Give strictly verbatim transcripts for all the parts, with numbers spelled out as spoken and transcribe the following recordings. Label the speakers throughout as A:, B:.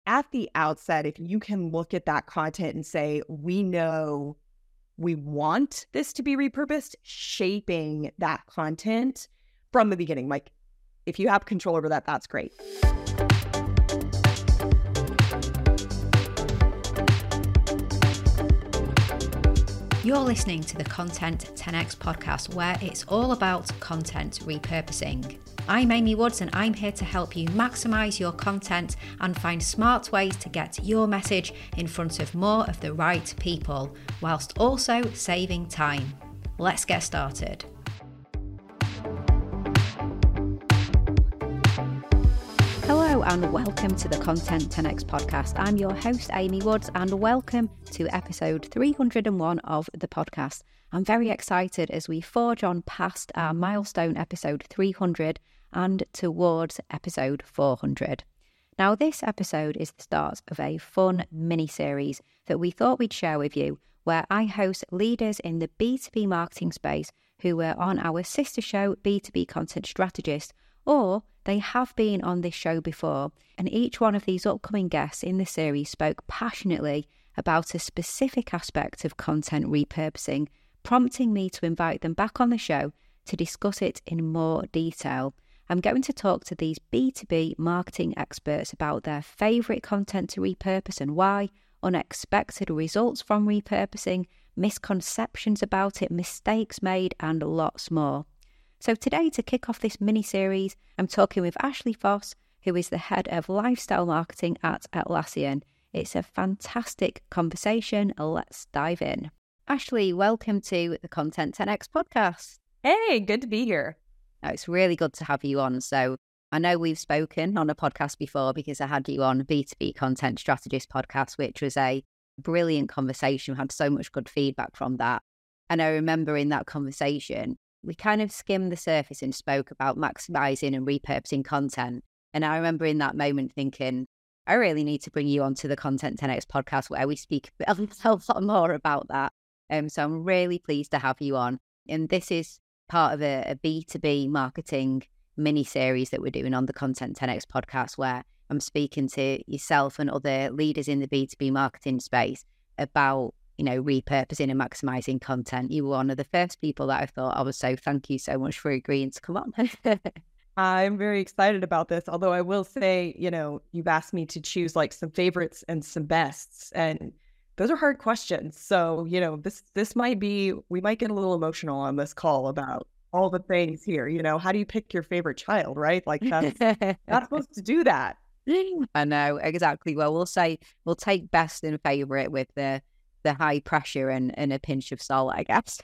A: at the outset, if you can look at that content and say, we know we want this to be repurposed, shaping that content from the beginning. Like, if you have control over that, that's great.
B: You're listening to the Content ten X podcast, where it's all about content repurposing. I'm Amy Woods, and I'm here to help you maximise your content and find smart ways to get your message in front of more of the right people, whilst also saving time. Let's get started. Hello and welcome to the Content ten X podcast. I'm your host, Amy Woods, and welcome to episode three hundred and one of the podcast. I'm very excited as we forge on past our milestone episode three hundred and towards episode four hundred. Now, this episode is the start of a fun mini-series that we thought we'd share with you, where I host leaders in the B two B marketing space who were on our sister show, B two B Content Strategist, or they have been on this show before, and each one of these upcoming guests in the series spoke passionately about a specific aspect of content repurposing, prompting me to invite them back on the show to discuss it in more detail. I'm going to talk to these B two B marketing experts about their favourite content to repurpose and why, unexpected results from repurposing, misconceptions about it, mistakes made, and lots more. So today, to kick off this mini-series, I'm talking with Ashley Foss, who is the head of lifestyle marketing at Atlassian. It's a fantastic conversation. Let's dive in. Ashley, welcome to the Content ten X podcast.
A: Hey, good to be here.
B: Oh, it's really good to have you on. So I know we've spoken on a podcast before because I had you on B two B Content Strategist podcast, which was a brilliant conversation. We had so much good feedback from that. And I remember in that conversation, we kind of skimmed the surface and spoke about maximising and repurposing content. And I remember in that moment thinking, I really need to bring you onto the Content ten X podcast where we speak a lot more about that. Um, so I'm really pleased to have you on. And this is part of a, a B two B marketing mini-series that we're doing on the Content ten X podcast, where I'm speaking to yourself and other leaders in the B two B marketing space about, you know, repurposing and maximising content. You were one of the first people that I thought I was, so thank you so much for agreeing to come on.
A: I'm very excited about this, although I will say, you know, you've asked me to choose like some favorites and some bests, and those are hard questions. So, you know, this this might be, we might get a little emotional on this call about all the things here. You know, how do you pick your favorite child, right? Like that's not supposed to do that.
B: I know, exactly. Well, we'll say, we'll take best and favourite with the the high pressure and, and a pinch of salt, I guess.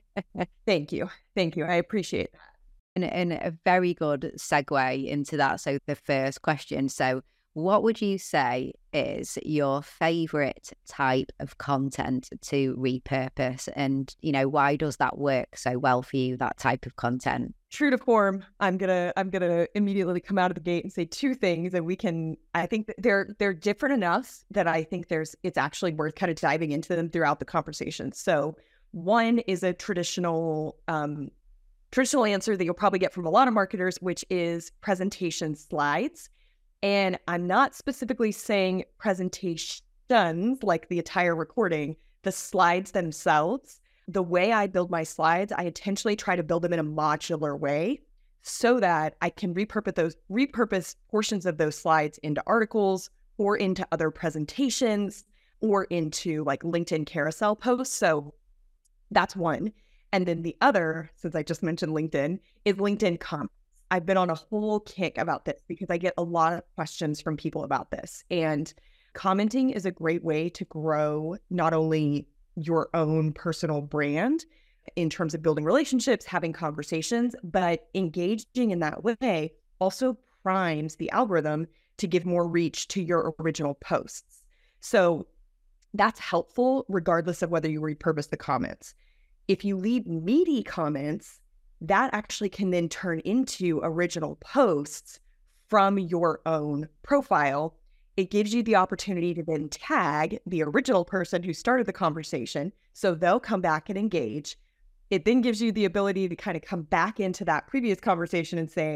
A: Thank you. Thank you. I appreciate that.
B: And, and a very good segue into that. So the first question. So what would you say is your favourite type of content to repurpose? And, you know, why does that work so well for you, that type of content?
A: True to form, I'm gonna I'm gonna immediately come out of the gate and say two things, and we can. I think that they're they're different enough that I think there's it's actually worth kind of diving into them throughout the conversation. So one is a traditional um, traditional answer that you'll probably get from a lot of marketers, which is presentation slides. And I'm not specifically saying presentations like the entire recording, the slides themselves. The way I build my slides, I intentionally try to build them in a modular way so that I can repurpose those repurpose portions of those slides into articles or into other presentations or into like LinkedIn carousel posts. So that's one. And then the other, since I just mentioned LinkedIn, is LinkedIn comments. I've been on a whole kick about this because I get a lot of questions from people about this. And commenting is a great way to grow not only your own personal brand in terms of building relationships, having conversations, but engaging in that way also primes the algorithm to give more reach to your original posts. So that's helpful regardless of whether you repurpose the comments. If you leave meaty comments, that actually can then turn into original posts from your own profile. It gives you the opportunity to then tag the original person who started the conversation, so they'll come back and engage. It then gives you the ability to kind of come back into that previous conversation and say,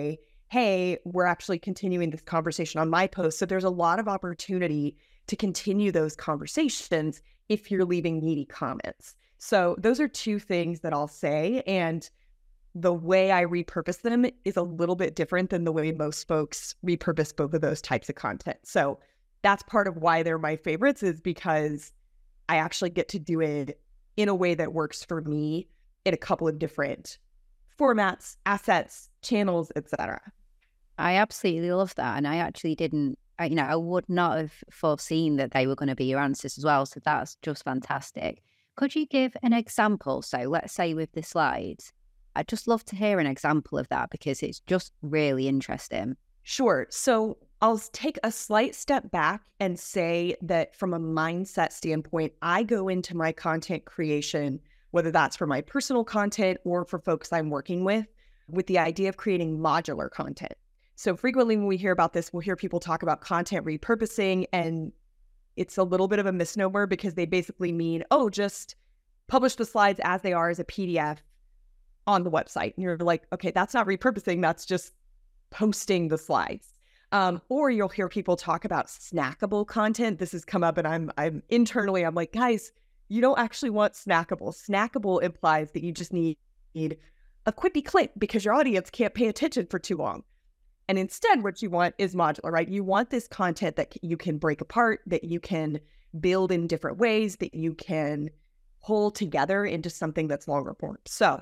A: hey, we're actually continuing this conversation on my post. So there's a lot of opportunity to continue those conversations if you're leaving meaty comments. So those are two things that I'll say. And the way I repurpose them is a little bit different than the way most folks repurpose both of those types of content. So that's part of why they're my favorites, is because I actually get to do it in a way that works for me in a couple of different formats, assets, channels, et cetera.
B: I absolutely love that. And I actually didn't, I, you know, I would not have foreseen that they were going to be your answers as well. So that's just fantastic. Could you give an example? So let's say with the slides, I'd just love to hear an example of that because it's just really interesting.
A: Sure. So I'll take a slight step back and say that from a mindset standpoint, I go into my content creation, whether that's for my personal content or for folks I'm working with, with the idea of creating modular content. So frequently when we hear about this, we'll hear people talk about content repurposing, and it's a little bit of a misnomer because they basically mean, oh, just publish the slides as they are as a P D F on the website. And you're like, okay, that's not repurposing. That's just posting the slides. Um, or you'll hear people talk about snackable content. This has come up, and I'm I'm internally, I'm like, guys, you don't actually want snackable. Snackable implies that you just need, need a quippy clip because your audience can't pay attention for too long. And instead, what you want is modular, right? You want this content that you can break apart, that you can build in different ways, that you can pull together into something that's longer form. So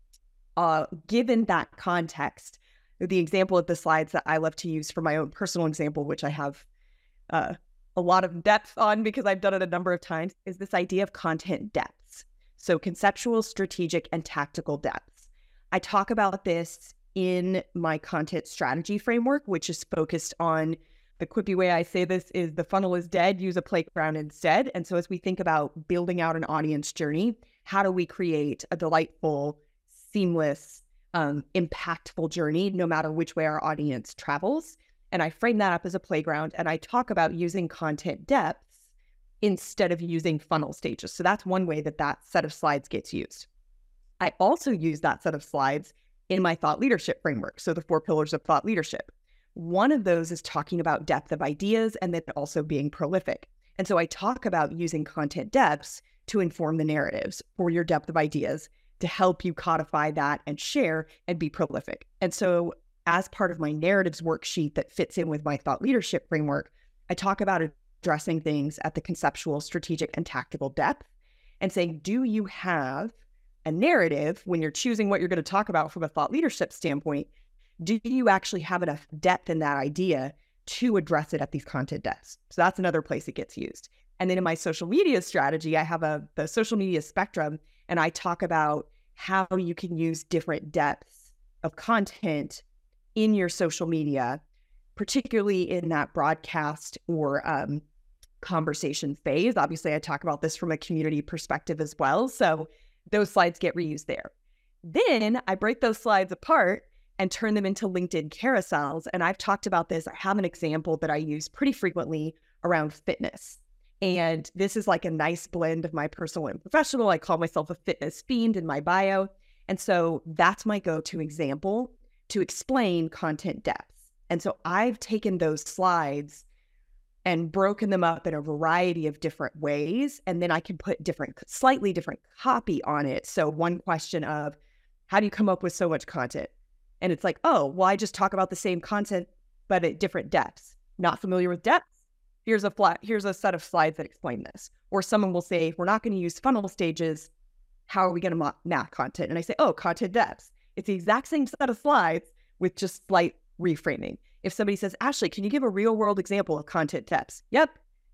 A: uh, given that context, the example of the slides that I love to use for my own personal example, which I have uh, a lot of depth on because I've done it a number of times, is this idea of content depths. So conceptual, strategic, and tactical depths. I talk about this in my content strategy framework, which is focused on, the quippy way I say this is, the funnel is dead, use a playground instead. And so as we think about building out an audience journey, how do we create a delightful, seamless, um, impactful journey, no matter which way our audience travels? And I frame that up as a playground, and I talk about using content depths instead of using funnel stages. So that's one way that that set of slides gets used. I also use that set of slides in my thought leadership framework. So the four pillars of thought leadership. One of those is talking about depth of ideas and then also being prolific. And so I talk about using content depths to inform the narratives for your depth of ideas, to help you codify that and share and be prolific. And so as part of my narratives worksheet that fits in with my thought leadership framework, I talk about addressing things at the conceptual, strategic, and tactical depth and saying, do you have a narrative when you're choosing what you're going to talk about from a thought leadership standpoint? Do you actually have enough depth in that idea to address it at these content depths? So that's another place it gets used. And then in my social media strategy, I have a the social media spectrum, and I talk about how you can use different depths of content in your social media, particularly in that broadcast or um, conversation phase. Obviously, I talk about this from a community perspective as well. So those slides get reused there. Then I break those slides apart and turn them into LinkedIn carousels. And I've talked about this. I have an example that I use pretty frequently around fitness. And this is like a nice blend of my personal and professional. I call myself a fitness fiend in my bio. And so that's my go-to example to explain content depth. And so I've taken those slides and broken them up in a variety of different ways. And then I can put different, slightly different copy on it. So one question of, how do you come up with so much content? And it's like, oh, well, I just talk about the same content, but at different depths. Not familiar with depths? Here's a flat, here's a set of slides that explain this. Or someone will say, if we're not going to use funnel stages, how are we going to map content? And I say, oh, content depths. It's the exact same set of slides with just slight reframing. If somebody says, Ashley, can you give a real world example of content depths? Yep.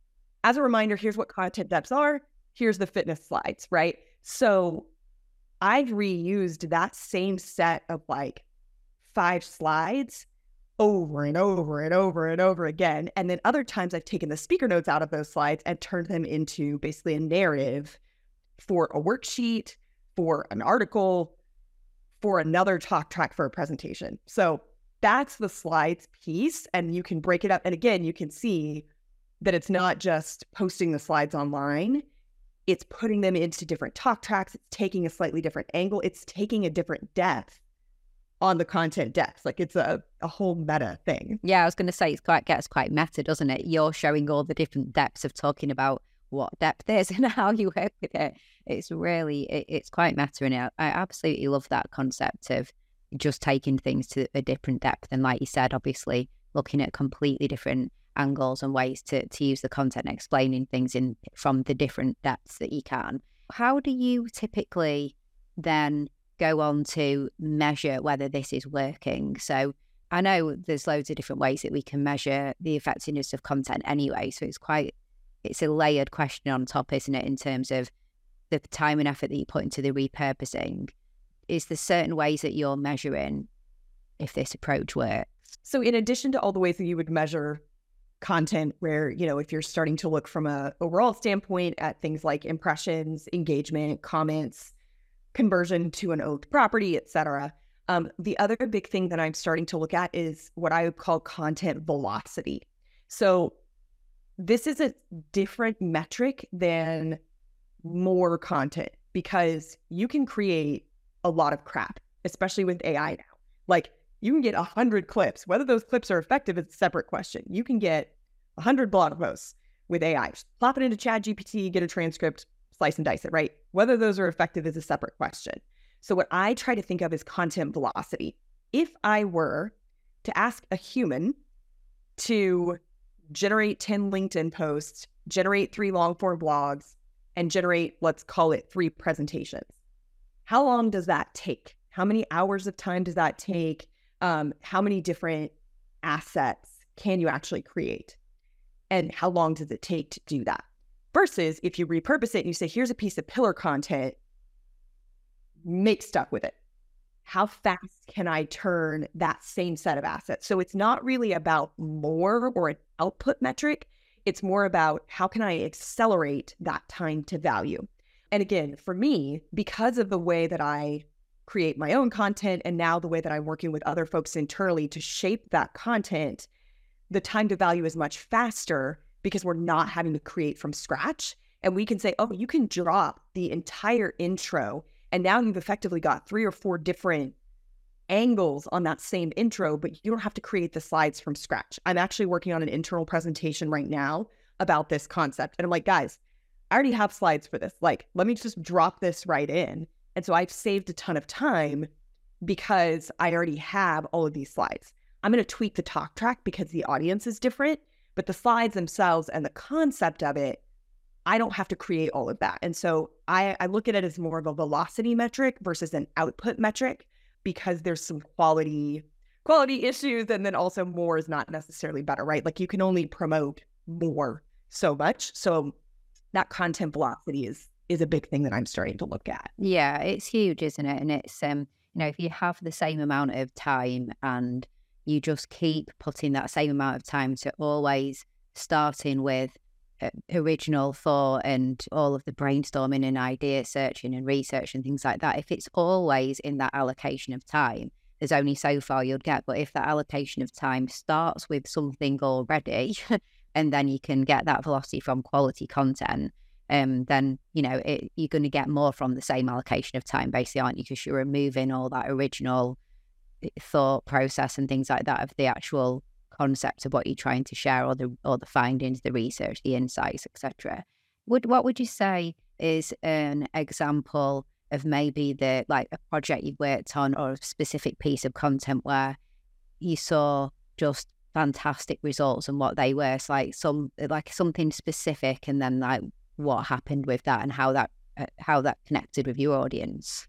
A: As a reminder, here's what content depths are. Here's the fitness slides, right? So I've reused that same set of like five slides over and over and over and over again. And then other times I've taken the speaker notes out of those slides and turned them into basically a narrative for a worksheet, for an article, for another talk track for a presentation. So that's the slides piece, and you can break it up. And again, you can see that it's not just posting the slides online. It's putting them into different talk tracks. It's taking a slightly different angle. It's taking a different depth on the content depth. Like it's a, a whole meta thing.
B: Yeah, I was going to say, it's quite gets quite meta, doesn't it? You're showing all the different depths of talking about what depth is and how you work with it. It's really, it, it's quite meta. And I, I absolutely love that concept of just taking things to a different depth. And like you said, obviously looking at completely different angles and ways to, to use the content and explaining things in from the different depths that you can. How do you typically then go on to measure whether this is working? So I know there's loads of different ways that we can measure the effectiveness of content anyway. So it's quite, it's a layered question on top, isn't it, in terms of the time and effort that you put into the repurposing. Is there certain ways that you're measuring if this approach works?
A: So in addition to all the ways that you would measure content, where, you know, if you're starting to look from a overall standpoint at things like impressions, engagement, comments, conversion to an owned property, et cetera. Um, the other big thing that I'm starting to look at is what I would call content velocity. So this is a different metric than more content, because you can create a lot of crap, especially with A I now. Like you can get a hundred clips. Whether those clips are effective is a separate question. You can get a hundred blog posts with A I. Just plop it into ChatGPT, get a transcript, slice and dice it, right? Whether those are effective is a separate question. So what I try to think of is content velocity. If I were to ask a human to generate ten LinkedIn posts, generate three long form blogs, and generate, let's call it three presentations, how long does that take? How many hours of time does that take? Um, how many different assets can you actually create? And how long does it take to do that? Versus if you repurpose it and you say, here's a piece of pillar content, make stuff with it. How fast can I turn that same set of assets? So it's not really about more or an output metric. It's more about how can I accelerate that time to value? And again, for me, because of the way that I create my own content and now the way that I'm working with other folks internally to shape that content, the time to value is much faster because we're not having to create from scratch. And we can say, oh, you can drop the entire intro, and now you've effectively got three or four different angles on that same intro, but you don't have to create the slides from scratch. I'm actually working on an internal presentation right now about this concept. And I'm like, guys, I already have slides for this. Like, let me just drop this right in. And so I've saved a ton of time because I already have all of these slides. I'm going to tweak the talk track because the audience is different, but the slides themselves and the concept of it, I don't have to create all of that. And so I, I look at it as more of a velocity metric versus an output metric, because there's some quality quality issues, and then also more is not necessarily better, right? Like you can only promote more so much. So that content velocity is is a big thing that I'm starting to look at.
B: Yeah, it's huge, isn't it? And it's um, you know, if you have the same amount of time and you just keep putting that same amount of time to always starting with uh, original thought and all of the brainstorming and idea searching and research and things like that, if it's always in that allocation of time, there's only so far you'll get. But if that allocation of time starts with something already and then you can get that velocity from quality content, um, then, you know, it, you're going to get more from the same allocation of time, basically, aren't you? Because you're removing all that original thought process and things like that of the actual concept of what you're trying to share, or the or the findings, the research, the insights, et cetera. Would what would you say is an example of maybe the like a project you've worked on or a specific piece of content where you saw just fantastic results and what they were? It's like some like something specific, and then like what happened with that and how that uh, how that connected with your audience.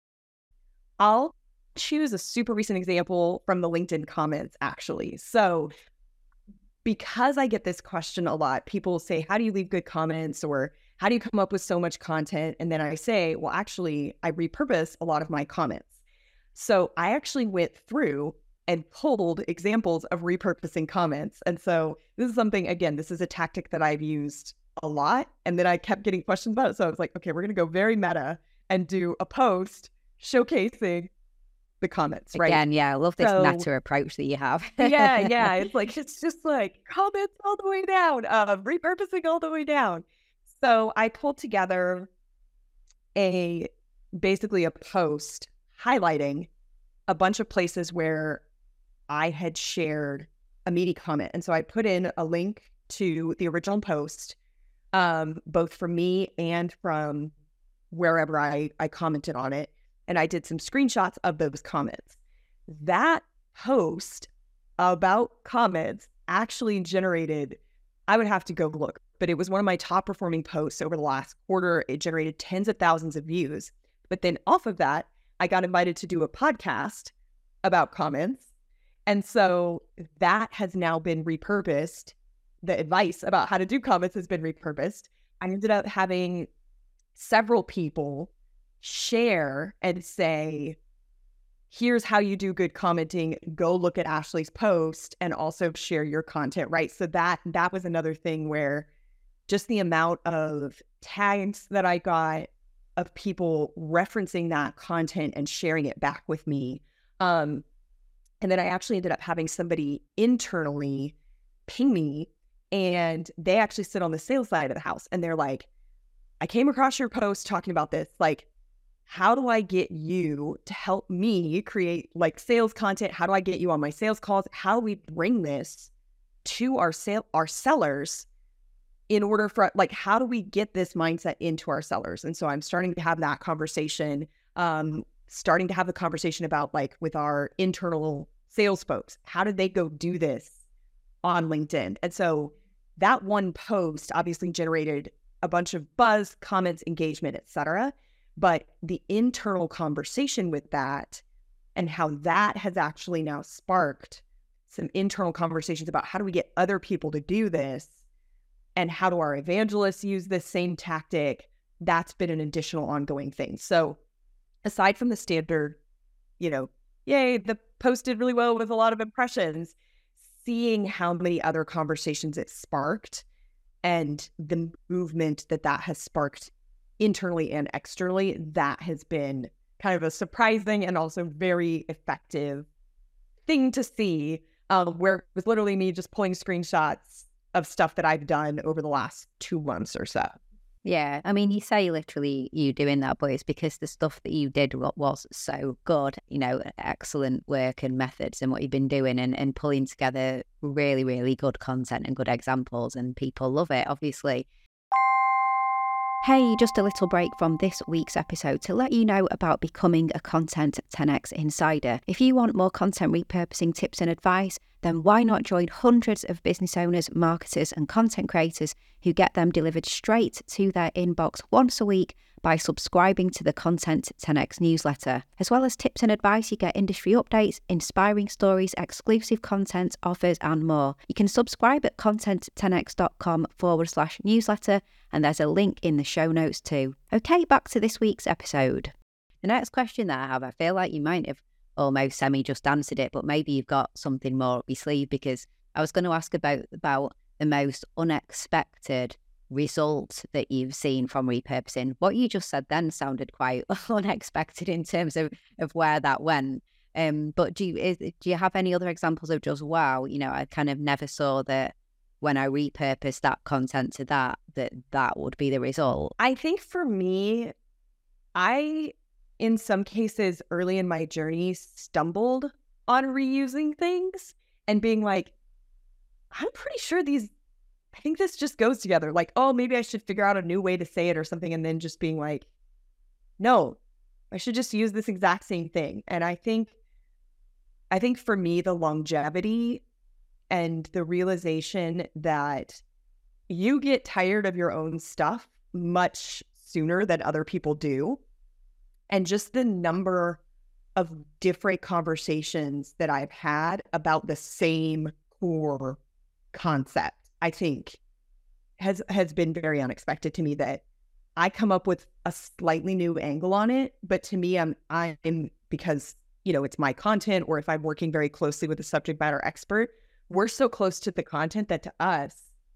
A: I'll choose a super recent example from the LinkedIn comments, actually. So because I get this question a lot, people say, how do you leave good comments, or how do you come up with so much content? And then I say, well, actually, I repurpose a lot of my comments. So I actually went through and pulled examples of repurposing comments. And so this is something, again, this is a tactic that I've used a lot. And then I kept getting questions about it. So I was like, okay, we're going to go very meta and do a post showcasing the comments, right?
B: Again, yeah, I love this
A: so,
B: meta approach that you have.
A: yeah, yeah. It's like, it's just like comments all the way down, uh, repurposing all the way down. So I pulled together a, basically a post highlighting a bunch of places where I had shared a meaty comment. And so I put in a link to the original post, um, both from me and from wherever I, I commented on it. And I did some screenshots of those comments. That post about comments actually generated, I would have to go look, but it was one of my top performing posts over the last quarter. It generated tens of thousands of views. But then off of that, I got invited to do a podcast about comments. And so that has now been repurposed. The advice about how to do comments has been repurposed. I ended up having several people share and say, here's how you do good commenting. Go look at Ashley's post and also share your content, right? So that that was another thing where just the amount of tags that I got of people referencing that content and sharing it back with me. Um, and then I actually ended up having somebody internally ping me, and they actually sit on the sales side of the house. And they're like, I came across your post talking about this. Like, how do I get you to help me create like sales content? How do I get you on my sales calls? How do we bring this to our sale, our sellers in order for, like, how do we get this mindset into our sellers? And so I'm starting to have that conversation, um, starting to have the conversation about like with our internal sales folks, how did they go do this on LinkedIn? And so that one post obviously generated a bunch of buzz, comments, engagement, et cetera. But the internal conversation with that and how that has actually now sparked some internal conversations about how do we get other people to do this and how do our evangelists use this same tactic, that's been an additional ongoing thing. So aside from the standard, you know, yay, the post did really well with a lot of impressions, seeing how many other conversations it sparked and the movement that that has sparked internally and externally, that has been kind of a surprising and also very effective thing to see, um, where it was literally me just pulling screenshots of stuff that I've done over the last two months or so.
B: Yeah, I mean, you say literally you doing that, but it's because the stuff that you did was so good, you know, excellent work and methods and what you've been doing and, and pulling together really, really good content and good examples, and people love it, obviously. Hey, just a little break from this week's episode to let you know about becoming a Content ten X Insider. If you want more content repurposing tips and advice, then why not join hundreds of business owners, marketers, and content creators who get them delivered straight to their inbox once a week by subscribing to the Content ten X newsletter. As well as tips and advice, you get industry updates, inspiring stories, exclusive content, offers, and more. You can subscribe at content10x.com forward slash newsletter, and there's a link in the show notes too. Okay, back to this week's episode. The next question that I have, I feel like you might have almost semi just answered it, but maybe you've got something more up your sleeve, because I was going to ask about, about the most unexpected result that you've seen from repurposing. What you just said then sounded quite unexpected in terms of, of where that went. Um, but do you, is, do you have any other examples of just, wow, you know, I kind of never saw that when I repurposed that content to that, that that would be the result?
A: I think for me, I, in some cases early in my journey, stumbled on reusing things and being like, I'm pretty sure these, I think this just goes together. Like, oh, maybe I should figure out a new way to say it or something. And then just being like, no, I should just use this exact same thing. And I think, I think for me, the longevity and the realization that you get tired of your own stuff much sooner than other people do. And just the number of different conversations that I've had about the same core concept, I think has has been very unexpected to me, that I come up with a slightly new angle on it. But to me, I'm I'm because, you know, it's my content, or if I'm working very closely with a subject matter expert, we're so close to the content that to us,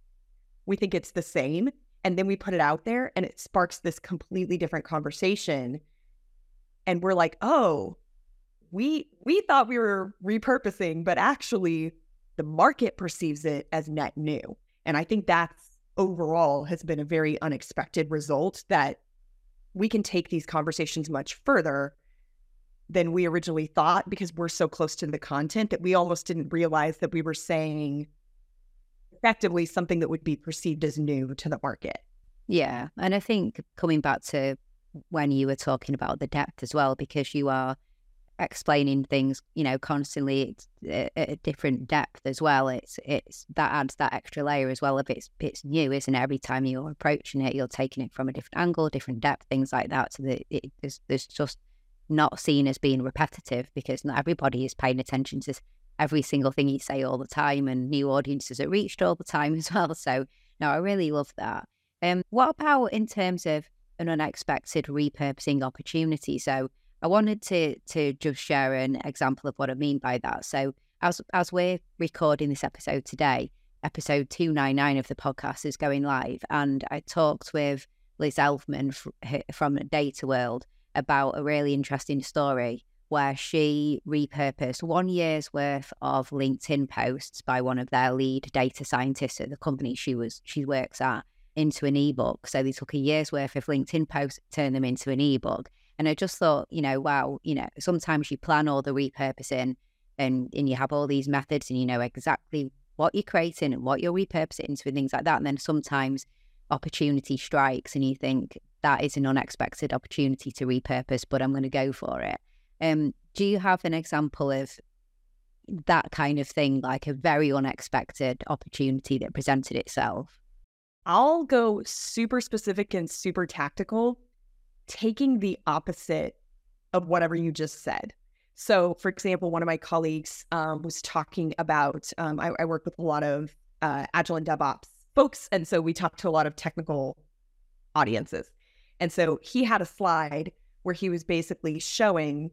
A: we think it's the same. And then we put it out there and it sparks this completely different conversation. And we're like, oh, we we thought we were repurposing, but actually the market perceives it as net new. And I think that's overall has been a very unexpected result, that we can take these conversations much further than we originally thought because we're so close to the content that we almost didn't realize that we were saying effectively something that would be perceived as new to the market.
B: Yeah. And I think coming back to when you were talking about the depth as well, because you are explaining things, you know, constantly at a different depth as well. It's it's that adds that extra layer as well. If it's it's new, isn't it? Every time you're approaching it, you're taking it from a different angle, different depth, things like that. So that it, there's there's just not seen as being repetitive because not everybody is paying attention to every single thing you say all the time, and new audiences are reached all the time as well. So no, I really love that. Um, what about in terms of an unexpected repurposing opportunity? So I wanted to to just share an example of what I mean by that. So as as we're recording this episode today, episode two ninety-nine of the podcast is going live, and I talked with Liz Elfman f- from Data World about a really interesting story where she repurposed one year's worth of LinkedIn posts by one of their lead data scientists at the company she was she works at into an ebook. So they took a year's worth of LinkedIn posts, turned them into an ebook. And I just thought, you know, wow, you know, sometimes you plan all the repurposing and, and you have all these methods and you know exactly what you're creating and what you're repurposing into and things like that. And then sometimes opportunity strikes and you think that is an unexpected opportunity to repurpose, but I'm going to go for it. Um, do you have an example of that kind of thing, like a very unexpected opportunity that presented itself?
A: I'll go super specific and super tactical, taking the opposite of whatever you just said. So, for example, one of my colleagues um, was talking about, um, I, I work with a lot of uh, Agile and DevOps folks, and so we talk to a lot of technical audiences. And so he had a slide where he was basically showing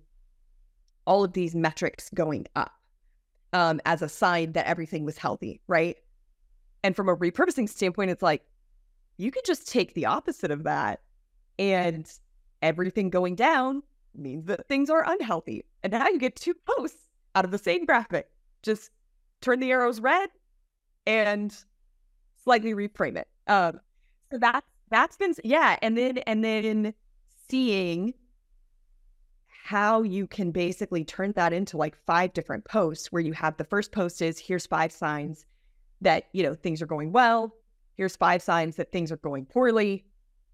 A: all of these metrics going up um, as a sign that everything was healthy, right? And from a repurposing standpoint, it's like, you could just take the opposite of that and everything going down means that things are unhealthy. And now you get two posts out of the same graphic. Just turn the arrows red and slightly reframe it. Um, so that's, that's been, yeah. And then, and then seeing how you can basically turn that into like five different posts where you have the first post is, here's five signs that, you know, things are going well. Here's five signs that things are going poorly.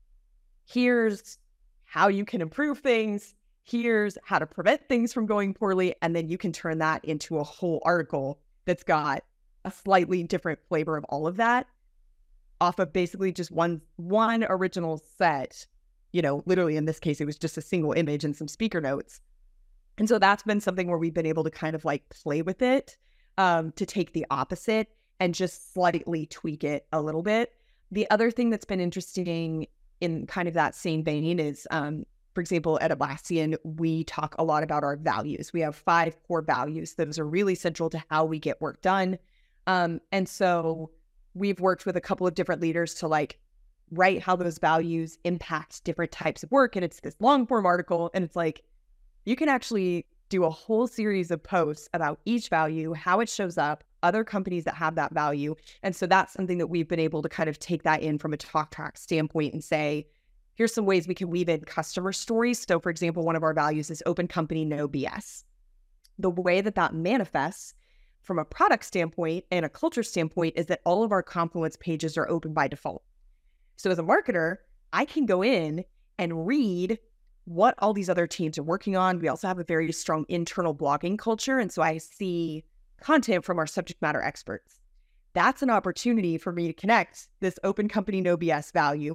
A: Here's how you can improve things. Here's how to prevent things from going poorly. And then you can turn that into a whole article that's got a slightly different flavor of all of that off of basically just one, one original set. You know, literally in this case, it was just a single image and some speaker notes. And so that's been something where we've been able to kind of like play with it um, to take the opposite and just slightly tweak it a little bit. The other thing that's been interesting in kind of that same vein is, um, for example, at Atlassian, we talk a lot about our values. We have five core values. Those are really central to how we get work done. Um, and so we've worked with a couple of different leaders to like write how those values impact different types of work. And it's this long form article. And it's like, you can actually do a whole series of posts about each value, how it shows up, other companies that have that value. And so that's something that we've been able to kind of take that in from a talk track standpoint and say, here's some ways we can weave in customer stories. So for example, one of our values is open company, no B S. The way that that manifests from a product standpoint and a culture standpoint is that all of our Confluence pages are open by default. So as a marketer, I can go in and read what all these other teams are working on. We also have a very strong internal blogging culture. And so I see content from our subject matter experts. That's an opportunity for me to connect this open company, no B S value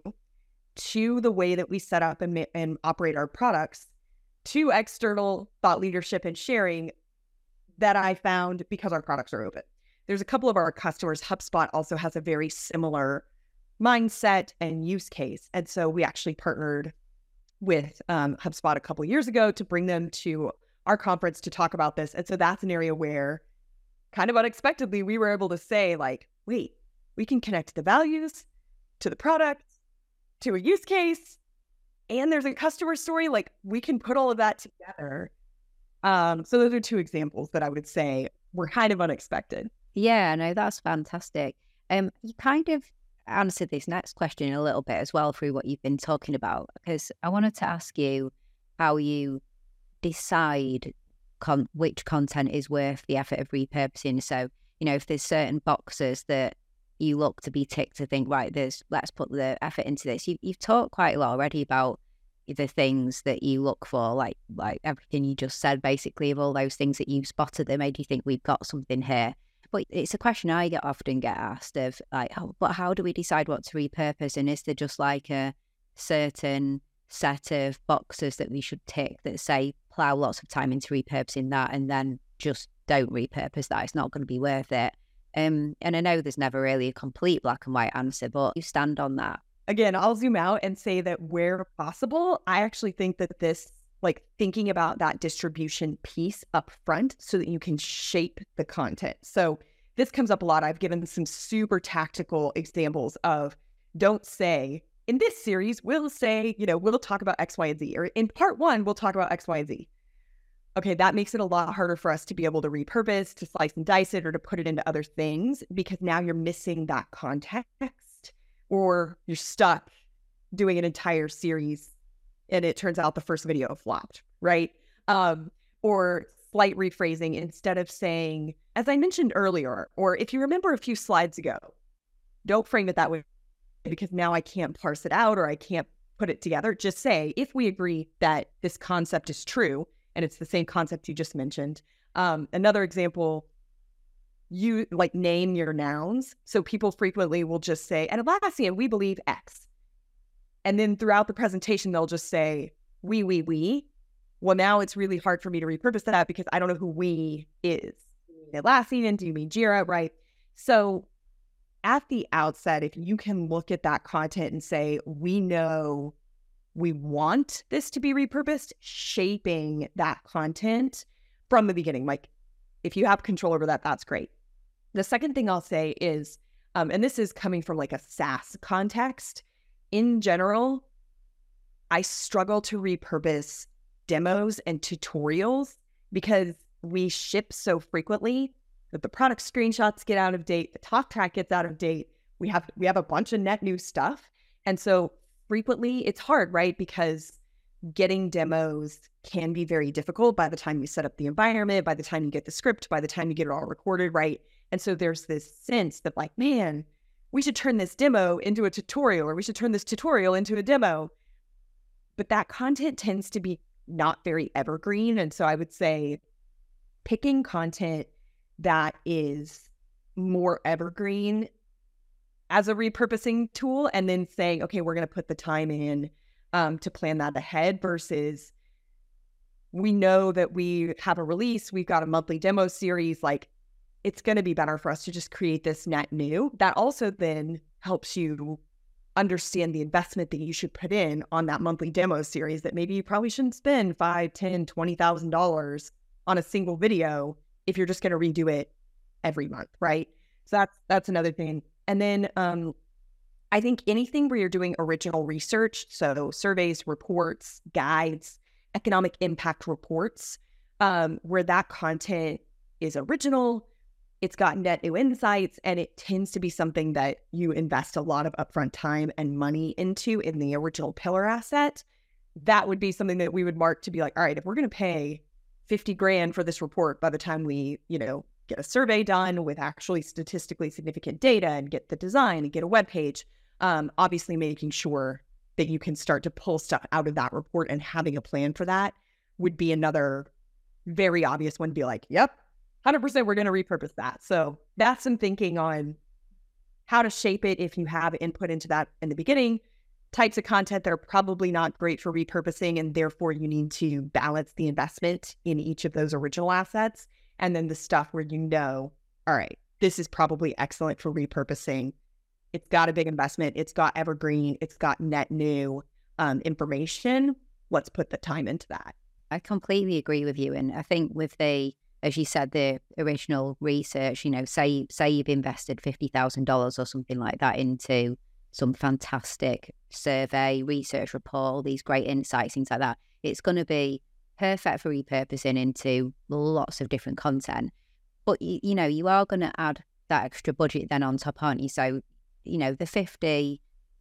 A: to the way that we set up and, and operate our products, to external thought leadership and sharing that I found because our products are open. There's a couple of our customers. HubSpot also has a very similar mindset and use case. And so we actually partnered with um, HubSpot a couple of years ago to bring them to our conference to talk about this. And so that's an area where kind of unexpectedly, we were able to say like, wait, we can connect the values to the product, to a use case, and there's a customer story. Like we can put all of that together. Um, so those are two examples that I would say were kind of unexpected.
B: Yeah, no, that's fantastic. Um, you kind of answered this next question a little bit as well through what you've been talking about, because I wanted to ask you how you decide con- which content is worth the effort of repurposing? So, you know, if there's certain boxes that you look to be ticked to think, right, there's let's put the effort into this. You, you've talked quite a lot already about the things that you look for, like like everything you just said, basically, of all those things that you've spotted that made you think we've got something here. But it's a question I get often get asked of like, oh, but how do we decide what to repurpose? And is there just like a certain set of boxes that we should tick that say plow lots of time into repurposing that and then just don't repurpose that? It's not going to be worth it. Um, and I know there's never really a complete black and white answer, but you stand on that.
A: Again, I'll zoom out and say that where possible, I actually think that this, like thinking about that distribution piece up front so that you can shape the content. So this comes up a lot. I've given some super tactical examples of don't say, in this series, we'll say, you know, we'll talk about X, Y, and Z. Or in part one, we'll talk about X, Y, and Z. Okay, that makes it a lot harder for us to be able to repurpose, to slice and dice it, or to put it into other things, because now you're missing that context, or you're stuck doing an entire series and it turns out the first video flopped, right? Um, or slight rephrasing, instead of saying, as I mentioned earlier, or if you remember a few slides ago, don't frame it that way because now I can't parse it out or I can't put it together. Just say, if we agree that this concept is true, and it's the same concept you just mentioned. Um, another example, you like name your nouns. So people frequently will just say, at Atlassian, we believe X. And then throughout the presentation, they'll just say, we, we, we. Well, now it's really hard for me to repurpose that because I don't know who we is. Do you mean Atlassian? Do you mean Jira? Right? So at the outset, if you can look at that content and say, we know we want this to be repurposed, shaping that content from the beginning. Like, if you have control over that, that's great. The second thing I'll say is, um, and this is coming from like a SaaS context, in general, I struggle to repurpose demos and tutorials because we ship so frequently that the product screenshots get out of date, the talk track gets out of date. We have we have a bunch of net new stuff. And so frequently it's hard, right? Because getting demos can be very difficult by the time you set up the environment, by the time you get the script, by the time you get it all recorded, right? And so there's this sense that like, man, we should turn this demo into a tutorial, or we should turn this tutorial into a demo. But that content tends to be not very evergreen. And so I would say picking content that is more evergreen as a repurposing tool, and then saying, okay, we're going to put the time in um, to plan that ahead, versus we know that we have a release, we've got a monthly demo series, like it's going to be better for us to just create this net new. That also then helps you understand the investment that you should put in on that monthly demo series, that maybe you probably shouldn't spend five, ten, twenty thousand dollars on a single video if you're just going to redo it every month, right? So that's that's another thing. And then um, I think anything where you're doing original research, so surveys, reports, guides, economic impact reports, um, where that content is original, it's got net new insights, and it tends to be something that you invest a lot of upfront time and money into in the original pillar asset, that would be something that we would mark to be like, all right, if we're going to pay fifty grand for this report by the time we, you know, get a survey done with actually statistically significant data and get the design and get a web page, um, obviously making sure that you can start to pull stuff out of that report and having a plan for that would be another very obvious one to be like, yep, one hundred percent we're going to repurpose that. So that's some thinking on how to shape it if you have input into that in the beginning. Types of content that are probably not great for repurposing, and therefore you need to balance the investment in each of those original assets. And then the stuff where you know, all right, this is probably excellent for repurposing. It's got a big investment. It's got evergreen. It's got net new um, information. Let's put the time into that.
B: I completely agree with you. And I think with the, as you said, the original research, you know, say say you've invested fifty thousand dollars or something like that into some fantastic survey, research report, all these great insights, things like that. It's going to be perfect for repurposing into lots of different content. But, you, you know, you are going to add that extra budget then on top, aren't you? So, you know, the fifty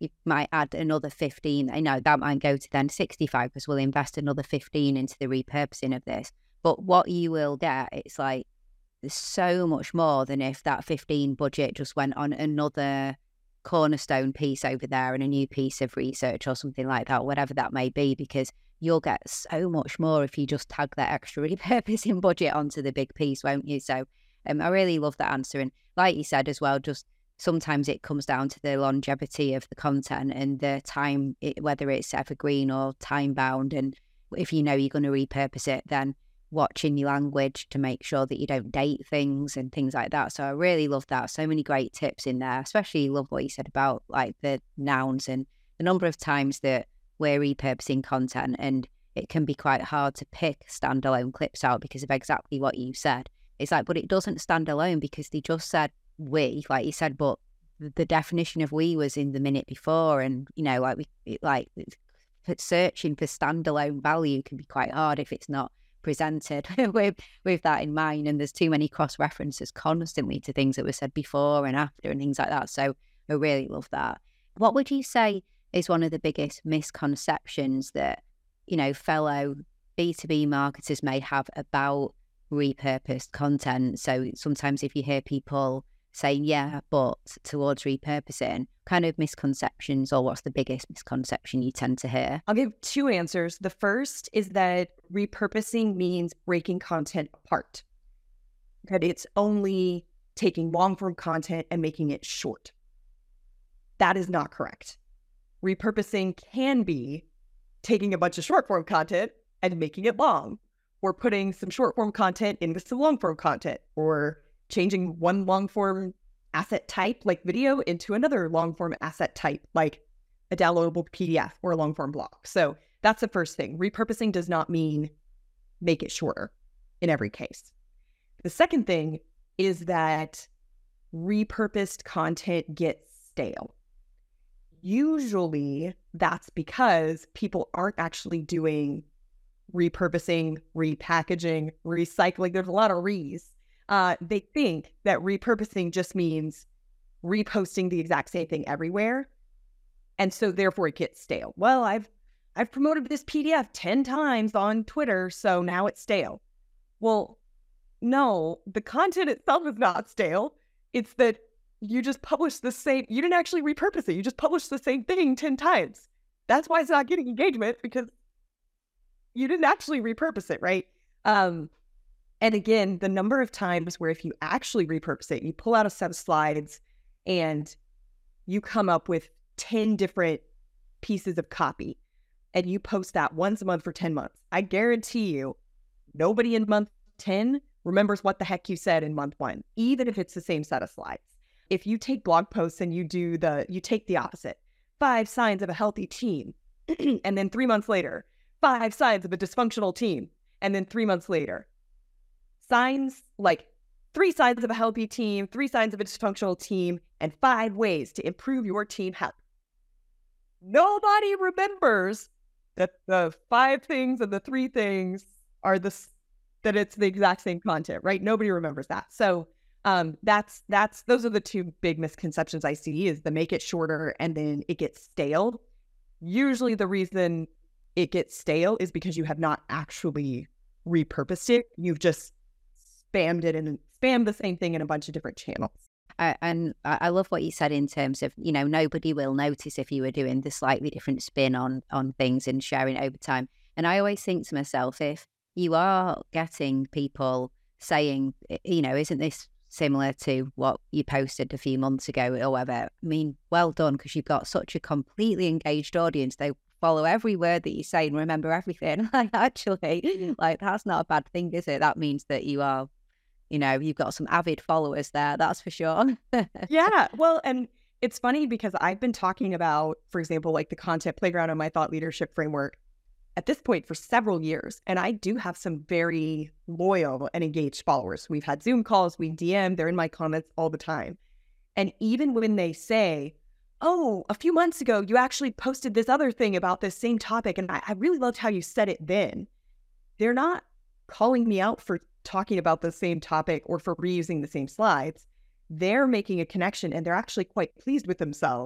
B: you might add another fifteen. I know that might go to then sixty-five because we'll invest another fifteen into the repurposing of this. But what you will get, it's like, there's so much more than if that fifteen budget just went on another cornerstone piece over there and a new piece of research or something like that, whatever that may be, because you'll get so much more if you just tag that extra repurposing budget onto the big piece, won't you? So um, I really love that answer. And like you said as well, just sometimes it comes down to the longevity of the content and the time, it, whether it's evergreen or time bound. And if you know you're going to repurpose it, then watching your language to make sure that you don't date things and things like that. So I really love that. So many great tips in there, especially love what you said about like the nouns and the number of times that we're repurposing content, and it can be quite hard to pick standalone clips out because of exactly what you said. It's like, but it doesn't stand alone because they just said we, like you said, but the definition of we was in the minute before, and you know, like we, it, like searching for standalone value can be quite hard if it's not presented with with that in mind, and there's too many cross references constantly to things that were said before and after and things like that. So I really love that. What would you say is one of the biggest misconceptions that, you know, fellow B two B marketers may have about repurposed content? So sometimes if you hear people saying, yeah, but towards repurposing, kind of misconceptions, or what's the biggest misconception you tend to hear?
A: I'll give two answers. The first is that repurposing means breaking content apart, that it's only taking long form content and making it short. That is not correct. Repurposing can be taking a bunch of short form content and making it long, or putting some short form content into some long form content, or changing one long form asset type like video into another long form asset type like a downloadable P D F or a long form blog. So that's the first thing. Repurposing does not mean make it shorter in every case. The second thing is that repurposed content gets stale. Usually that's because people aren't actually doing repurposing, repackaging, recycling. There's a lot of re's. Uh, they think that repurposing just means reposting the exact same thing everywhere. And so therefore it gets stale. Well, I've I've promoted this P D F ten times on Twitter, so now it's stale. Well, no, the content itself is not stale. It's that you just published the same, you didn't actually repurpose it. You just published the same thing ten times. That's why it's not getting engagement, because you didn't actually repurpose it, right? Um, and again, the number of times where if you actually repurpose it, you pull out a set of slides and you come up with ten different pieces of copy and you post that once a month for ten months. I guarantee you, nobody in month ten remembers what the heck you said in month one, even if it's the same set of slides. If you take blog posts and you do the, you take the opposite, five signs of a healthy team, and then three months later, five signs of a dysfunctional team, and then three months later, signs like three signs of a healthy team, three signs of a dysfunctional team, and five ways to improve your team health. Nobody remembers that the five things and the three things are the, that it's the exact same content, right? Nobody remembers that. So um, that's, that's, those are the two big misconceptions I see, is the make it shorter and then it gets stale. Usually the reason it gets stale is because you have not actually repurposed it. You've just spammed it and spammed the same thing in a bunch of different channels.
B: I, and I love what you said in terms of, you know, nobody will notice if you were doing the slightly different spin on on things and sharing it over time. And I always think to myself, if you are getting people saying, you know, isn't this similar to what you posted a few months ago or whatever, I mean, well done, because you've got such a completely engaged audience. They follow every word that you say and remember everything. Like, actually, like, that's not a bad thing, is it? That means that you are, you know, you've got some avid followers there, that's for sure.
A: Yeah, well, and it's funny because I've been talking about, for example, like the content playground and my thought leadership framework at this point for several years. And I do have some very loyal and engaged followers. We've had Zoom calls, we D M, they're in my comments all the time. And even when they say, oh, a few months ago, you actually posted this other thing about this same topic, and I, I really loved how you said it then, they're not calling me out for talking about the same topic or for reusing the same slides. They're making a connection, and they're actually quite pleased with themselves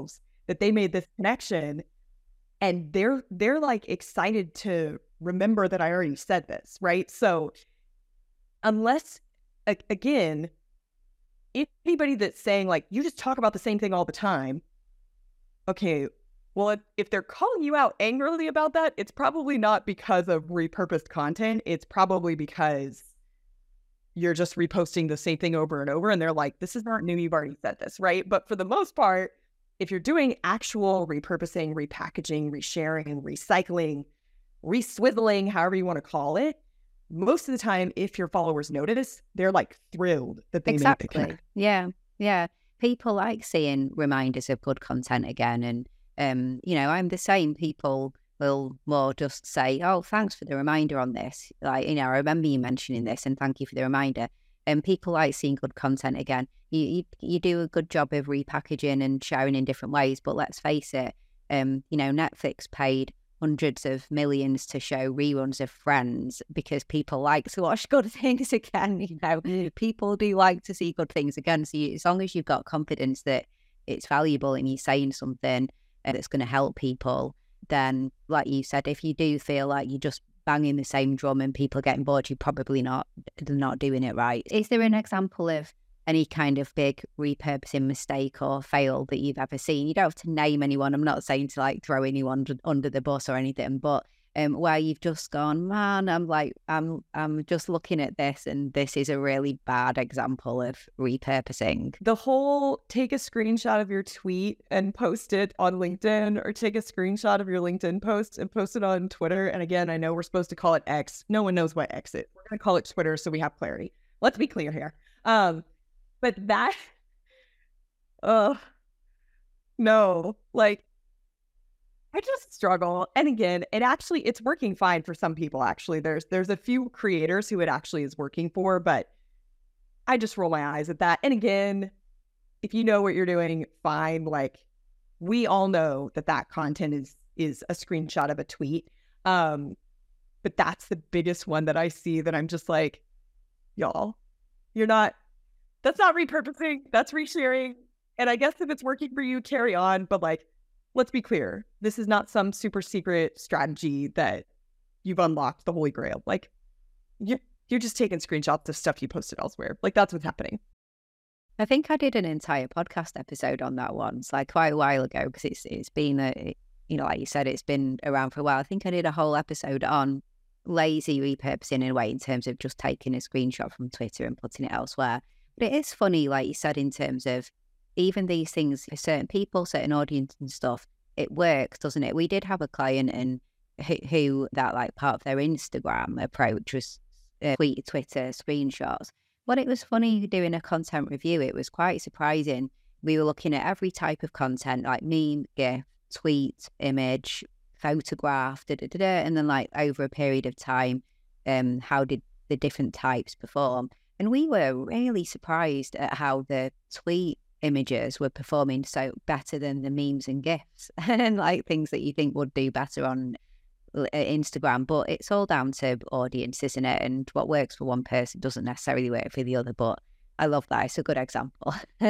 A: that they made this connection, and they're they're like excited to remember that I already said this, right? So unless, a- again, if anybody that's saying like, you just talk about the same thing all the time, okay, well, if, if they're calling you out angrily about that, it's probably not because of repurposed content. It's probably because you're just reposting the same thing over and over, and they're like, this is not new, you've already said this, right? But for the most part, if you're doing actual repurposing, repackaging, resharing, recycling, reswizzling, however you want to call it, most of the time, if your followers notice, they're like thrilled that they
B: exactly.
A: made the connection.
B: Yeah, yeah. People like seeing reminders of good content again. And, um, you know, I'm the same. People will more just say, oh, thanks for the reminder on this. Like, you know, I remember you mentioning this and thank you for the reminder. And people like seeing good content again. You, you you do a good job of repackaging and sharing in different ways. But let's face it, um, you know, Netflix paid hundreds of millions to show reruns of Friends because people like to watch good things again. You know, people do like to see good things again. So you, as long as you've got confidence that it's valuable and you're saying something that's going to help people, then, like you said, if you do feel like you're just banging the same drum and people are getting bored, you're probably not not doing it right. Is there an example of any kind of big repurposing mistake or fail that you've ever seen? You don't have to name anyone. I'm not saying to like throw anyone under, under the bus or anything, but um, where you've just gone, man, I'm like, I'm I'm just looking at this and this is a really bad example of repurposing.
A: The whole take a screenshot of your tweet and post it on LinkedIn, or take a screenshot of your LinkedIn post and post it on Twitter. And again, I know we're supposed to call it X. No one knows what X is. We're going to call it Twitter so we have clarity. Let's be clear here. Um, But that, uh, no, like, I just struggle. And again, it actually, it's working fine for some people, actually. There's there's a few creators who it actually is working for, but I just roll my eyes at that. And again, if you know what you're doing, fine. Like, we all know that that content is is a screenshot of a tweet. Um, but that's the biggest one that I see that I'm just like, y'all, you're not, that's not repurposing, that's resharing. And I guess if it's working for you, carry on. But like, let's be clear, this is not some super secret strategy that you've unlocked the Holy Grail. Like, you're, you're just taking screenshots of stuff you posted elsewhere. Like, that's what's happening.
B: I think I did an entire podcast episode on that once, like quite a while ago, because it's it's been, a, you know, like you said, it's been around for a while. I think I did a whole episode on lazy repurposing in a way, in terms of just taking a screenshot from Twitter and putting it elsewhere. But it is funny, like you said, in terms of even these things for certain people, certain audience and stuff, it works, doesn't it? We did have a client and who, who that like part of their Instagram approach was uh, tweet, Twitter screenshots. But it was funny doing a content review. It was quite surprising. We were looking at every type of content, like meme, GIF, tweet, image, photograph, da da da, da, and then like over a period of time, um, how did the different types perform? And we were really surprised at how the tweet images were performing so better than the memes and GIFs and like things that you think would do better on Instagram. But it's all down to audience, isn't it? And what works for one person doesn't necessarily work for the other. But I love that. It's a good example.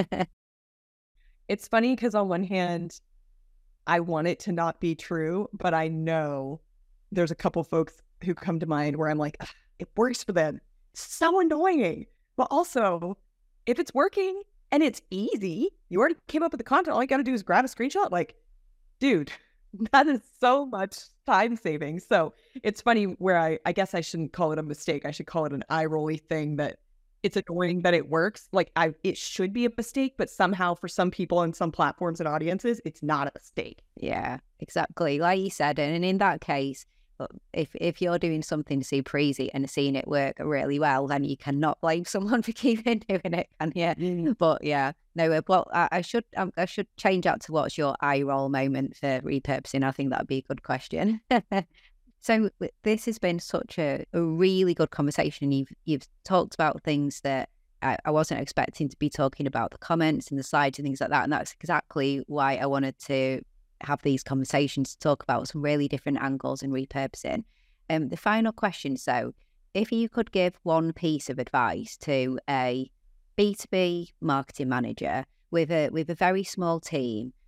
A: It's funny because on one hand, I want it to not be true, but I know there's a couple folks who come to mind where I'm like, it works for them. So annoying. But also, if it's working and it's easy, you already came up with the content, all you got to do is grab a screenshot. Like, dude, that is so much time saving. So it's funny where I, I guess I shouldn't call it a mistake. I should call it an eye-rolly thing, that it's annoying that it works. Like, I, it should be a mistake, but somehow for some people and some platforms and audiences, it's not a mistake.
B: Yeah, exactly. Like you said, and in that case, if if you're doing something super easy and seeing it work really well, then you cannot blame someone for keeping doing it, can you? Mm. But yeah, no, well, I, I should um, I should change that to what's your eye roll moment for repurposing. I think that'd be a good question. So this has been such a, a really good conversation. You've you've talked about things that I, I wasn't expecting to be talking about, the comments and the slides and things like that, and that's exactly why I wanted to have these conversations, to talk about some really different angles in repurposing. Um, the final question, so if you could give one piece of advice to a B two B marketing manager with a with a very small team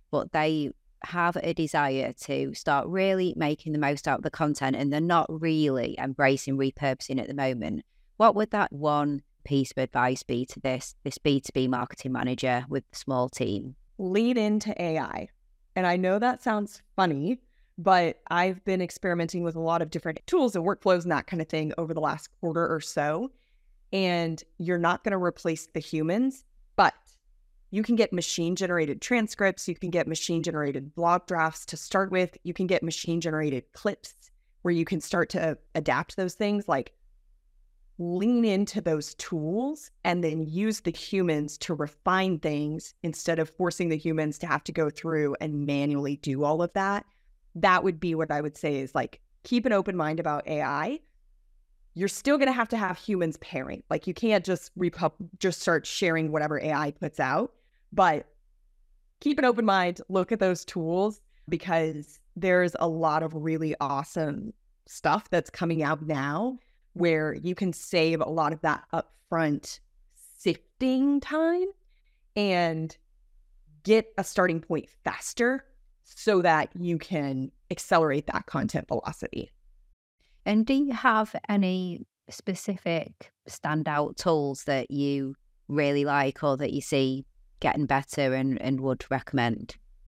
B: but they have a desire to start really making the most out of the content and they're not really embracing repurposing at the moment, what would that one piece of advice be to this, this B two B marketing manager with a small team?
A: Lean into A I. And I know that sounds funny, but I've been experimenting with a lot of different tools and workflows and that kind of thing over the last quarter or so. And you're not going to replace the humans, but you can get machine-generated transcripts. You can get machine-generated blog drafts to start with. You can get machine-generated clips where you can start to adapt those things. Like, lean into those tools and then use the humans to refine things instead of forcing the humans to have to go through and manually do all of that. That would be what I would say is like, keep an open mind about A I. You're still going to have to have humans pairing. Like, you can't just repub- just start sharing whatever A I puts out, but keep an open mind, look at those tools, because there's a lot of really awesome stuff that's coming out now where you can save a lot of that upfront sifting time and get a starting point faster so that you can accelerate that content velocity.
B: And do you have any specific standout tools that you really like or that you see getting better and, and would recommend?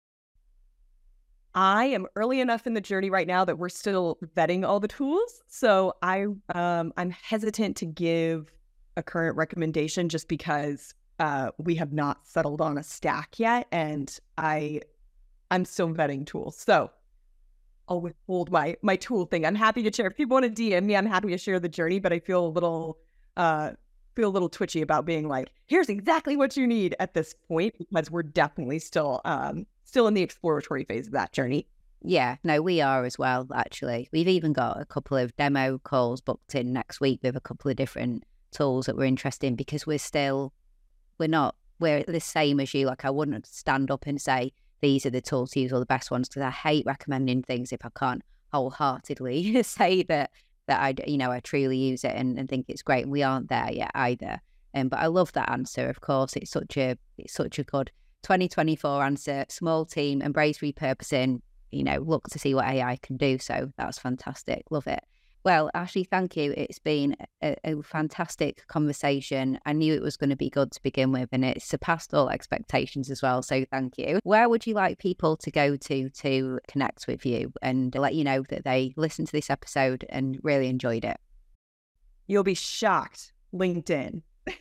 A: I am early enough in the journey right now that we're still vetting all the tools. So I, um, I'm hesitant to give a current recommendation just because uh, we have not settled on a stack yet. And I, I'm still vetting tools. So I'll withhold my my tool thing. I'm happy to share. If people want to D M me, I'm happy to share the journey, but I feel a little uh feel a little twitchy about being like, here's exactly what you need at this point, because we're definitely still um still in the exploratory phase of that journey.
B: Yeah, no, we are as well, actually. We've even got a couple of demo calls booked in next week with a couple of different tools that we're interested in, because we're still, we're not, we're the same as you. Like, I wouldn't stand up and say, these are the tools to use or the best ones, because I hate recommending things if I can't wholeheartedly say that that I, you know, I truly use it and, and think it's great. And we aren't there yet either. Um, but I love that answer. Of course, it's such a it's such a good twenty twenty-four answer. Small team, embrace repurposing. You know, look to see what A I can do. So that's fantastic. Love it. Well, Ashley, thank you. It's been a, a fantastic conversation. I knew it was going to be good to begin with, and it surpassed all expectations as well. So thank you. Where would you like people to go to to connect with you and let you know that they listened to this episode and really enjoyed it?
A: You'll be shocked. LinkedIn.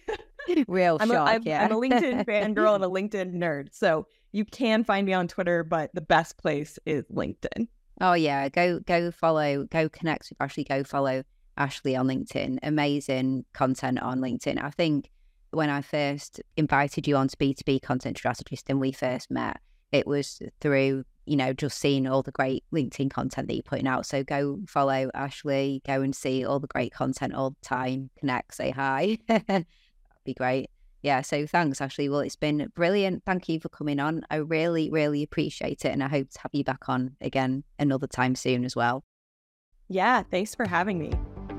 B: Real
A: I'm
B: shock,
A: a, I'm,
B: yeah.
A: I'm a LinkedIn fangirl and a LinkedIn nerd. So you can find me on Twitter, but the best place is LinkedIn.
B: Oh yeah, go go follow, go connect with Ashley, go follow Ashley on LinkedIn. Amazing content on LinkedIn. I think when I first invited you on to B two B Content Strategist and we first met, it was through, you know, just seeing all the great LinkedIn content that you're putting out. So go follow Ashley, go and see all the great content all the time, connect, say hi. That'd be great. Yeah, so thanks, Ashley. Well, it's been brilliant. Thank you for coming on. I really, really appreciate it. And I hope to have you back on again another time soon as well.
A: Yeah, thanks for having me.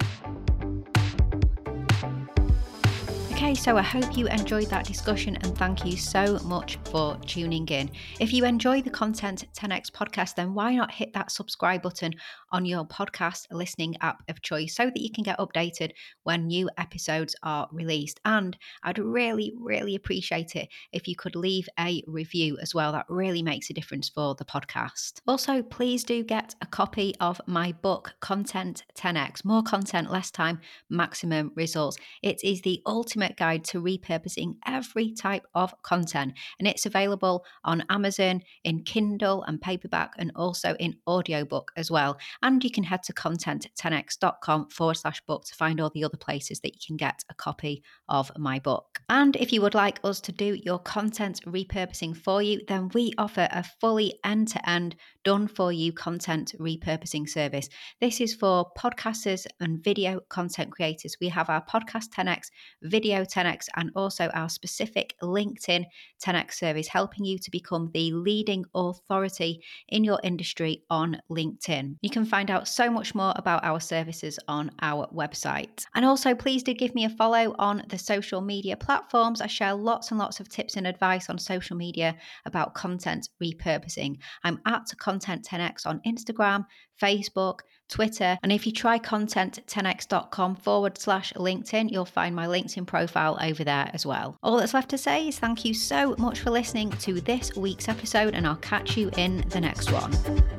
B: Okay, so I hope you enjoyed that discussion and thank you so much for tuning in. If you enjoy the Content ten X podcast, then why not hit that subscribe button on your podcast listening app of choice so that you can get updated when new episodes are released. And I'd really, really appreciate it if you could leave a review as well. That really makes a difference for the podcast. Also, please do get a copy of my book, Content ten X, More Content, Less Time, Maximum Results. It is the ultimate guide to repurposing every type of content, and it's available on Amazon in Kindle and paperback and also in audiobook as well. And you can head to content ten x dot com forward slash book to find all the other places that you can get a copy of my book. And if you would like us to do your content repurposing for you, then we offer a fully end-to-end done for you content repurposing service. This is for podcasters and video content creators. We have our Podcast ten X video Video ten X and also our specific LinkedIn ten X service, helping you to become the leading authority in your industry on LinkedIn. You can find out so much more about our services on our website. And also, please do give me a follow on the social media platforms. I share lots and lots of tips and advice on social media about content repurposing. I'm at Content ten X on Instagram, Facebook, Twitter, and if you try content ten x dot com forward slash LinkedIn, you'll find my LinkedIn profile over there as well. All that's left to say is thank you so much for listening to this week's episode, and I'll catch you in the next one.